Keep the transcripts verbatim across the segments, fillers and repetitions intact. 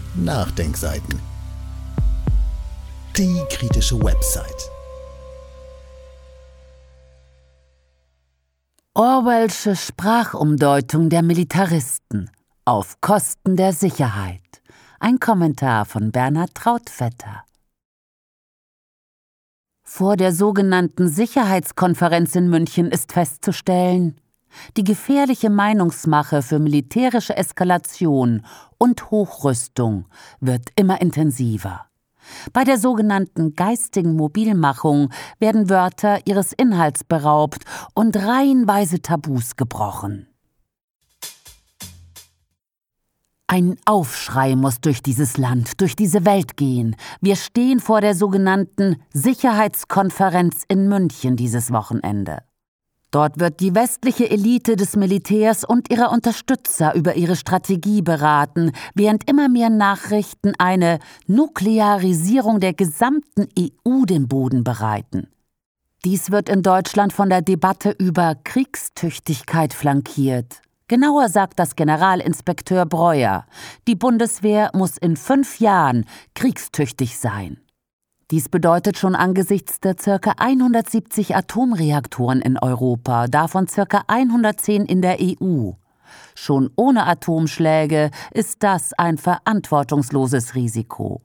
Nachdenkseiten. Die kritische Website. Orwellsche Sprachumdeutung der Militaristen auf Kosten der Sicherheit. Ein Kommentar von Bernhard Trautvetter. Vor der sogenannten Sicherheitskonferenz in München ist festzustellen, die gefährliche Meinungsmache für militärische Eskalation und Hochrüstung wird immer intensiver. Bei der sogenannten geistigen Mobilmachung werden Wörter ihres Inhalts beraubt und reihenweise Tabus gebrochen. Ein Aufschrei muss durch dieses Land, durch diese Welt gehen. Wir stehen vor der sogenannten Sicherheitskonferenz in München dieses Wochenende. Dort wird die westliche Elite des Militärs und ihrer Unterstützer über ihre Strategie beraten, während immer mehr Nachrichten eine Nuklearisierung der gesamten E U den Boden bereiten. Dies wird in Deutschland von der Debatte über Kriegstüchtigkeit flankiert. Genauer sagt das Generalinspekteur Breuer, die Bundeswehr muss in fünf Jahren kriegstüchtig sein. Dies bedeutet schon angesichts der ca. hundertsiebzig Atomreaktoren in Europa, davon ca. hundertzehn in der E U. Schon ohne Atomschläge ist das ein verantwortungsloses Risiko.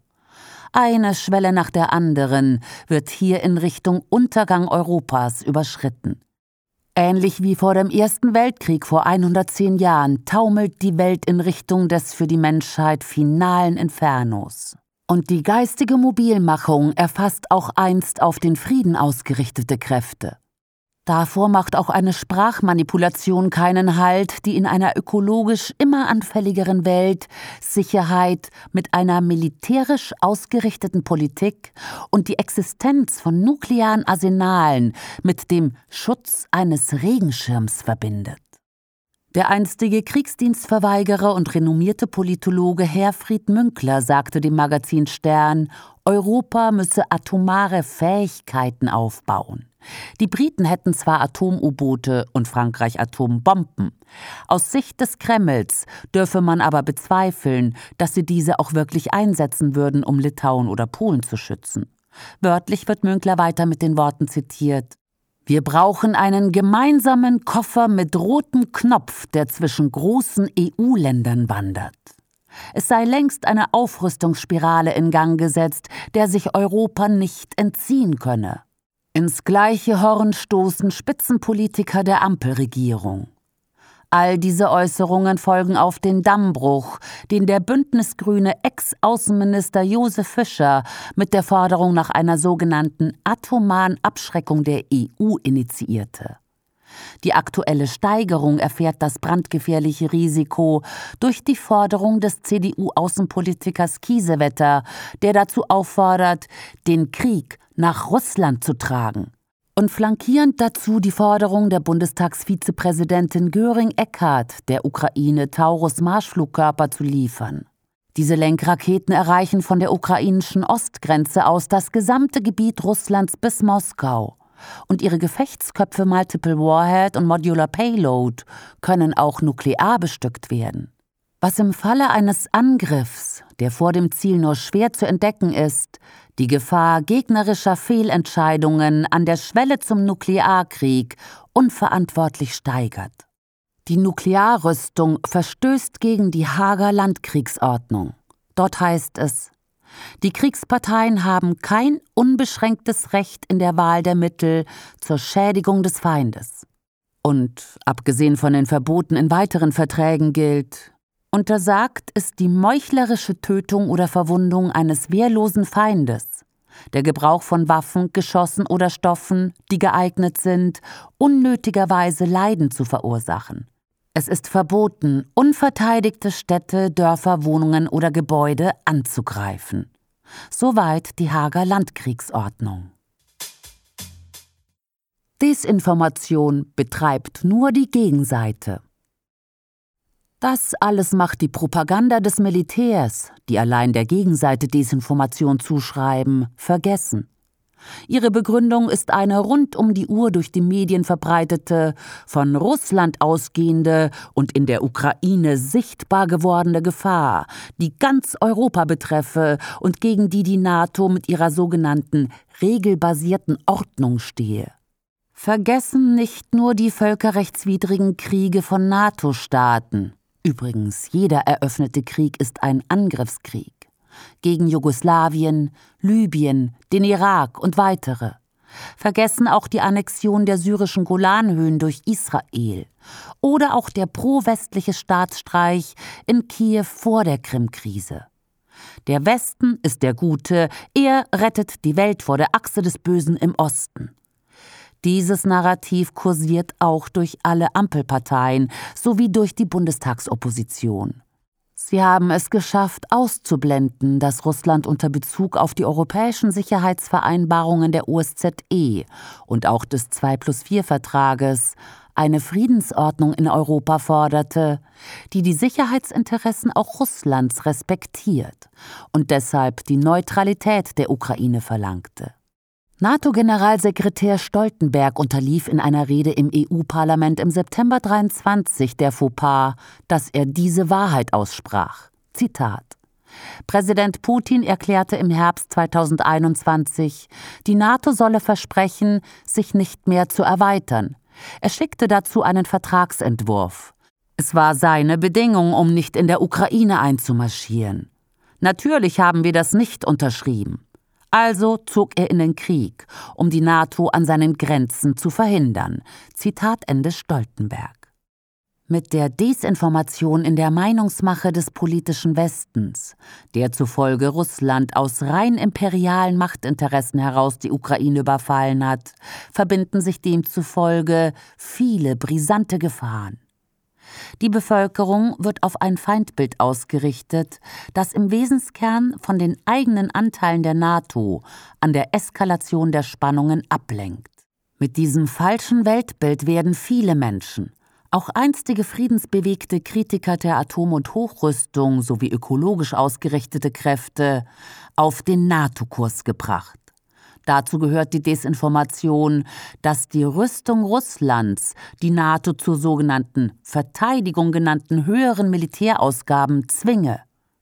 Eine Schwelle nach der anderen wird hier in Richtung Untergang Europas überschritten. Ähnlich wie vor dem Ersten Weltkrieg vor hundertzehn Jahren taumelt die Welt in Richtung des für die Menschheit finalen Infernos. Und die geistige Mobilmachung erfasst auch einst auf den Frieden ausgerichtete Kräfte. Davor macht auch eine Sprachmanipulation keinen Halt, die in einer ökologisch immer anfälligeren Welt Sicherheit mit einer militärisch ausgerichteten Politik und die Existenz von nuklearen Arsenalen mit dem Schutz eines Regenschirms verbindet. Der einstige Kriegsdienstverweigerer und renommierte Politologe Herfried Münkler sagte dem Magazin Stern, Europa müsse atomare Fähigkeiten aufbauen. Die Briten hätten zwar Atom-U-Boote und Frankreich Atombomben. Aus Sicht des Kremls dürfe man aber bezweifeln, dass sie diese auch wirklich einsetzen würden, um Litauen oder Polen zu schützen. Wörtlich wird Münkler weiter mit den Worten zitiert: Wir brauchen einen gemeinsamen Koffer mit rotem Knopf, der zwischen großen E U-Ländern wandert. Es sei längst eine Aufrüstungsspirale in Gang gesetzt, der sich Europa nicht entziehen könne. Ins gleiche Horn stoßen Spitzenpolitiker der Ampelregierung. All diese Äußerungen folgen auf den Dammbruch, den der bündnisgrüne Ex-Außenminister Josef Fischer mit der Forderung nach einer sogenannten atomaren Abschreckung der E U initiierte. Die aktuelle Steigerung erfährt das brandgefährliche Risiko durch die Forderung des C D U-Außenpolitikers Kiesewetter, der dazu auffordert, den Krieg nach Russland zu tragen. Und flankierend dazu die Forderung der Bundestagsvizepräsidentin Göring-Eckardt, der Ukraine Taurus-Marschflugkörper zu liefern. Diese Lenkraketen erreichen von der ukrainischen Ostgrenze aus das gesamte Gebiet Russlands bis Moskau. Und ihre Gefechtsköpfe Multiple Warhead und Modular Payload können auch nuklear bestückt werden. Was im Falle eines Angriffs, der vor dem Ziel nur schwer zu entdecken ist, die Gefahr gegnerischer Fehlentscheidungen an der Schwelle zum Nuklearkrieg unverantwortlich steigert. Die Nuklearrüstung verstößt gegen die Haager Landkriegsordnung. Dort heißt es: Die Kriegsparteien haben kein unbeschränktes Recht in der Wahl der Mittel zur Schädigung des Feindes. Und abgesehen von den Verboten in weiteren Verträgen gilt: Untersagt ist die meuchlerische Tötung oder Verwundung eines wehrlosen Feindes, der Gebrauch von Waffen, Geschossen oder Stoffen, die geeignet sind, unnötigerweise Leiden zu verursachen. Es ist verboten, unverteidigte Städte, Dörfer, Wohnungen oder Gebäude anzugreifen. Soweit die Haager Landkriegsordnung. Desinformation betreibt nur die Gegenseite. Das alles macht die Propaganda des Militärs, die allein der Gegenseite Desinformation zuschreiben, vergessen. Ihre Begründung ist eine rund um die Uhr durch die Medien verbreitete, von Russland ausgehende und in der Ukraine sichtbar gewordene Gefahr, die ganz Europa betreffe und gegen die die NATO mit ihrer sogenannten regelbasierten Ordnung stehe. Vergessen nicht nur die völkerrechtswidrigen Kriege von NATO-Staaten. Übrigens, jeder eröffnete Krieg ist ein Angriffskrieg. Gegen Jugoslawien, Libyen, den Irak und weitere. Vergessen auch die Annexion der syrischen Golanhöhen durch Israel oder auch der pro-westliche Staatsstreich in Kiew vor der Krim-Krise. Der Westen ist der Gute, er rettet die Welt vor der Achse des Bösen im Osten. Dieses Narrativ kursiert auch durch alle Ampelparteien sowie durch die Bundestagsopposition. Sie haben es geschafft, auszublenden, dass Russland unter Bezug auf die europäischen Sicherheitsvereinbarungen der O S Z E und auch des zwei plus vier Vertrages eine Friedensordnung in Europa forderte, die die Sicherheitsinteressen auch Russlands respektiert und deshalb die Neutralität der Ukraine verlangte. NATO-Generalsekretär Stoltenberg unterlief in einer Rede im E U-Parlament im September dreiundzwanzig der Fauxpas, dass er diese Wahrheit aussprach. Zitat: Präsident Putin erklärte im Herbst zweitausendeinundzwanzig, die NATO solle versprechen, sich nicht mehr zu erweitern. Er schickte dazu einen Vertragsentwurf. Es war seine Bedingung, um nicht in der Ukraine einzumarschieren. Natürlich haben wir das nicht unterschrieben. Also zog er in den Krieg, um die NATO an seinen Grenzen zu verhindern. Zitat Ende Stoltenberg. Mit der Desinformation in der Meinungsmache des politischen Westens, der zufolge Russland aus rein imperialen Machtinteressen heraus die Ukraine überfallen hat, verbinden sich demzufolge viele brisante Gefahren. Die Bevölkerung wird auf ein Feindbild ausgerichtet, das im Wesenskern von den eigenen Anteilen der NATO an der Eskalation der Spannungen ablenkt. Mit diesem falschen Weltbild werden viele Menschen, auch einstige friedensbewegte Kritiker der Atom- und Hochrüstung sowie ökologisch ausgerichtete Kräfte, auf den NATO-Kurs gebracht. Dazu gehört die Desinformation, dass die Rüstung Russlands die NATO zur sogenannten Verteidigung genannten höheren Militärausgaben zwinge.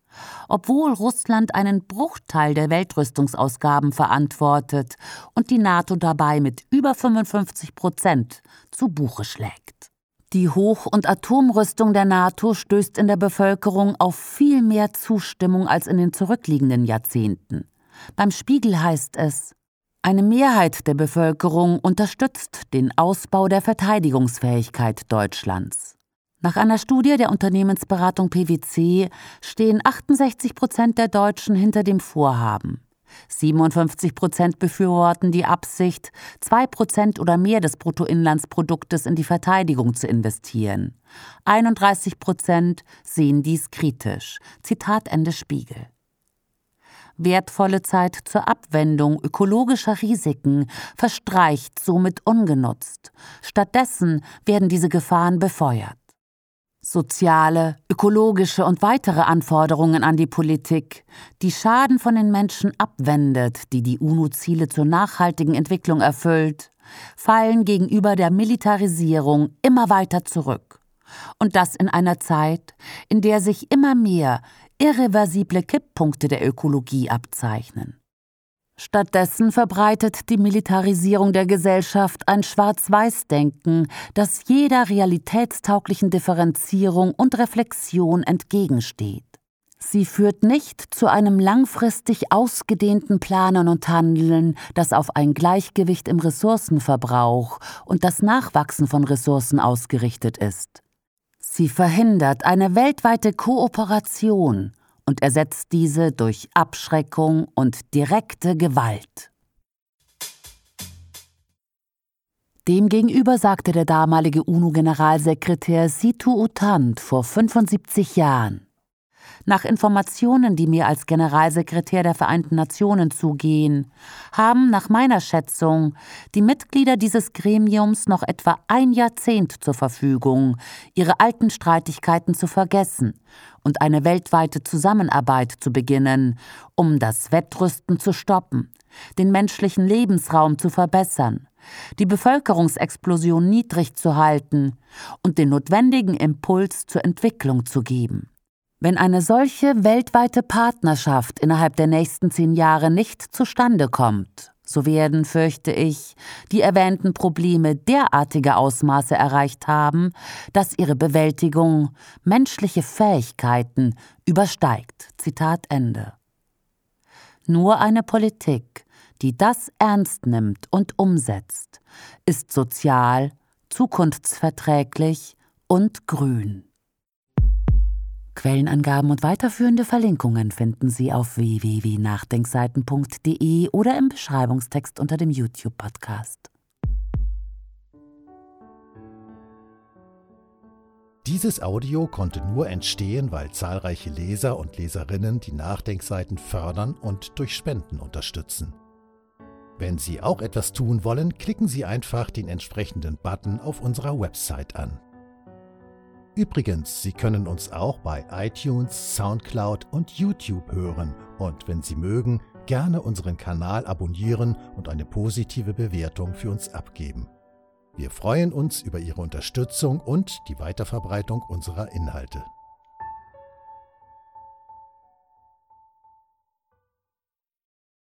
Obwohl Russland einen Bruchteil der Weltrüstungsausgaben verantwortet und die NATO dabei mit über fünfundfünfzig Prozent zu Buche schlägt. Die Hoch- und Atomrüstung der NATO stößt in der Bevölkerung auf viel mehr Zustimmung als in den zurückliegenden Jahrzehnten. Beim Spiegel heißt es: Eine Mehrheit der Bevölkerung unterstützt den Ausbau der Verteidigungsfähigkeit Deutschlands. Nach einer Studie der Unternehmensberatung P W C stehen achtundsechzig Prozent der Deutschen hinter dem Vorhaben. siebenundfünfzig Prozent befürworten die Absicht, zwei Prozent oder mehr des Bruttoinlandsproduktes in die Verteidigung zu investieren. einunddreißig Prozent sehen dies kritisch. Zitat Ende Spiegel. Wertvolle Zeit zur Abwendung ökologischer Risiken verstreicht somit ungenutzt. Stattdessen werden diese Gefahren befeuert. Soziale, ökologische und weitere Anforderungen an die Politik, die Schaden von den Menschen abwendet, die die UNO-Ziele zur nachhaltigen Entwicklung erfüllt, fallen gegenüber der Militarisierung immer weiter zurück. Und das in einer Zeit, in der sich immer mehr irreversible Kipppunkte der Ökologie abzeichnen. Stattdessen verbreitet die Militarisierung der Gesellschaft ein Schwarz-Weiß-Denken, das jeder realitätstauglichen Differenzierung und Reflexion entgegensteht. Sie führt nicht zu einem langfristig ausgedehnten Planen und Handeln, das auf ein Gleichgewicht im Ressourcenverbrauch und das Nachwachsen von Ressourcen ausgerichtet ist. Sie verhindert eine weltweite Kooperation und ersetzt diese durch Abschreckung und direkte Gewalt. Demgegenüber sagte der damalige UNO-Generalsekretär Sithu U Thant vor fünfundsiebzig Jahren: Nach Informationen, die mir als Generalsekretär der Vereinten Nationen zugehen, haben nach meiner Schätzung die Mitglieder dieses Gremiums noch etwa ein Jahrzehnt zur Verfügung, ihre alten Streitigkeiten zu vergessen und eine weltweite Zusammenarbeit zu beginnen, um das Wettrüsten zu stoppen, den menschlichen Lebensraum zu verbessern, die Bevölkerungsexplosion niedrig zu halten und den notwendigen Impuls zur Entwicklung zu geben. Wenn eine solche weltweite Partnerschaft innerhalb der nächsten zehn Jahre nicht zustande kommt, so werden, fürchte ich, die erwähnten Probleme derartige Ausmaße erreicht haben, dass ihre Bewältigung menschliche Fähigkeiten übersteigt. Zitat Ende. Nur eine Politik, die das ernst nimmt und umsetzt, ist sozial, zukunftsverträglich und grün. Quellenangaben und weiterführende Verlinkungen finden Sie auf w w w punkt nachdenkseiten punkt d e oder im Beschreibungstext unter dem YouTube-Podcast. Dieses Audio konnte nur entstehen, weil zahlreiche Leser und Leserinnen die Nachdenkseiten fördern und durch Spenden unterstützen. Wenn Sie auch etwas tun wollen, klicken Sie einfach den entsprechenden Button auf unserer Website an. Übrigens, Sie können uns auch bei iTunes, Soundcloud und YouTube hören und wenn Sie mögen, gerne unseren Kanal abonnieren und eine positive Bewertung für uns abgeben. Wir freuen uns über Ihre Unterstützung und die Weiterverbreitung unserer Inhalte.